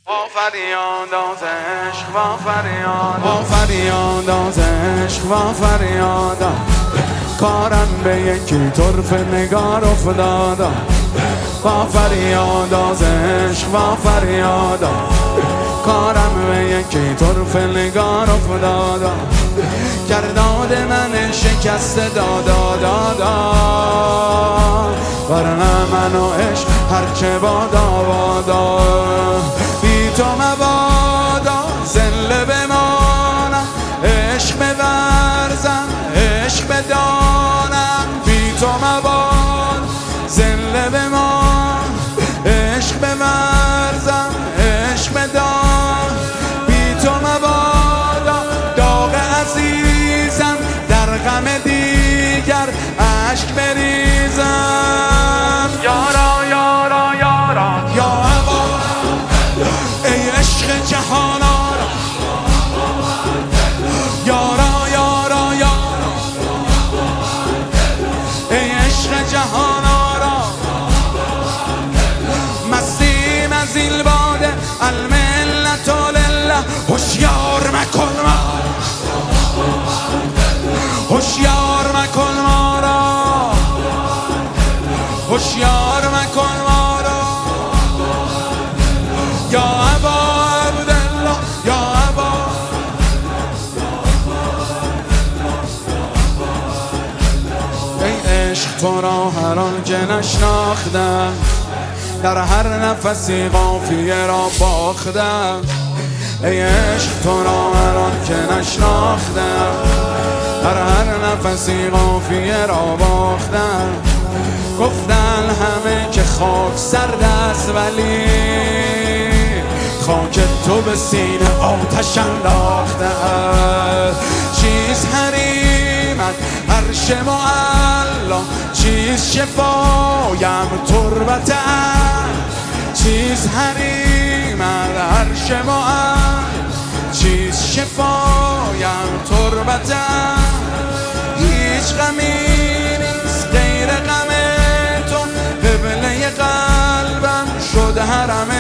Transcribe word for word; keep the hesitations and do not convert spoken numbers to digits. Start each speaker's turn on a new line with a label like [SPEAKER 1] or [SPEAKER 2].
[SPEAKER 1] با فریاد از عشق، با فریاد، با فریاد از عشق، با فریاد کارم به یکی طرف نگار افتادا. با فریاد از عشق، با فریاد کارم به یکی طرف نگار افتادا. گرداد من شکست دادا دادا، ورنه من و عشق هرچه بادا بادا. بی تو مبادا زنده بمانم، عشق بورزم، عشق بدانم. بی تو مباد زنده بمانم، عشق بورزم، عشق بدانم. بی تو مبادا داغ عزیزم در غم دیگر عشق بریزم. یارا یارا یارا یا هوا ای عشق جهان آرا، یارا یارا یارا ای عشق جهان آرا. مستیم از این باده الملت لله، هوشیار مکن ما، هوشیار مکن ما را، هوشیار مکن ما را. یا ابا عبدالله یا ابا، ای عشق تو را هر آن که نشناختم، در هر نفسی قافیه را باختم. ای عشق تو را هر آن که نشناختم، در هر نفسی قافیه را باختم. گفتن همه که خاک سرد است، ولی خاک تو به سینه آتش انداخته. چیز حریمت عرش معلا، چیز شفایم تربتم. چیز حریمت عرش معلا، چیز شفایم تربتم. هیچ غمی نیست غیر غم تو، قبله قلبم شد حرم